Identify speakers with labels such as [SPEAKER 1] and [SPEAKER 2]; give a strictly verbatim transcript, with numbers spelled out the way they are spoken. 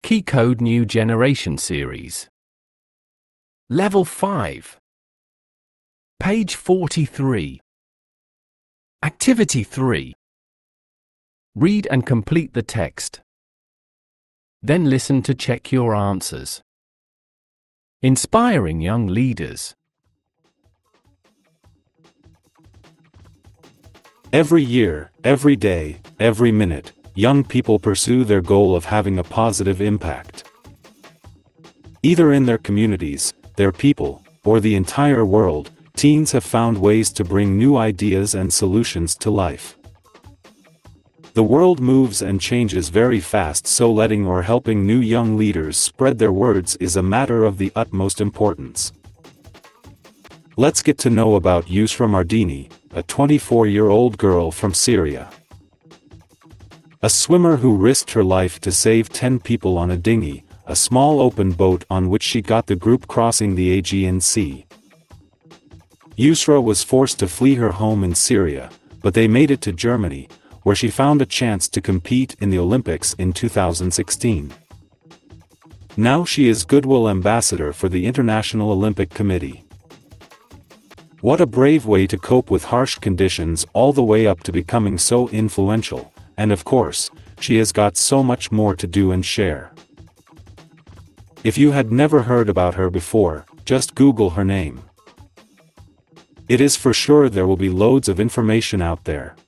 [SPEAKER 1] Key Code New Generation Series. Level five. Page forty-three. Activity three. Read and complete the text. Then listen to check your answers. Inspiring young leaders.
[SPEAKER 2] Every year, every day, every minute, young people pursue their goal of having a positive impact. Either in their communities, their people, or the entire world, teens have found ways to bring new ideas and solutions to life. The world moves and changes very fast, so letting or helping new young leaders spread their words is a matter of the utmost importance. Let's get to know about Yusra Mardini, a twenty-four-year-old girl from Syria. A swimmer who risked her life to save ten people on a dinghy, a small open boat on which she got the group crossing the Aegean Sea. Yusra was forced to flee her home in Syria, but they made it to Germany, where she found a chance to compete in the Olympics in two thousand sixteen. Now she is Goodwill Ambassador for the International Olympic Committee. What a brave way to cope with harsh conditions all the way up to becoming so influential, and of course, she has got so much more to do and share. If you had never heard about her before, just Google her name. It is for sure there will be loads of information out there.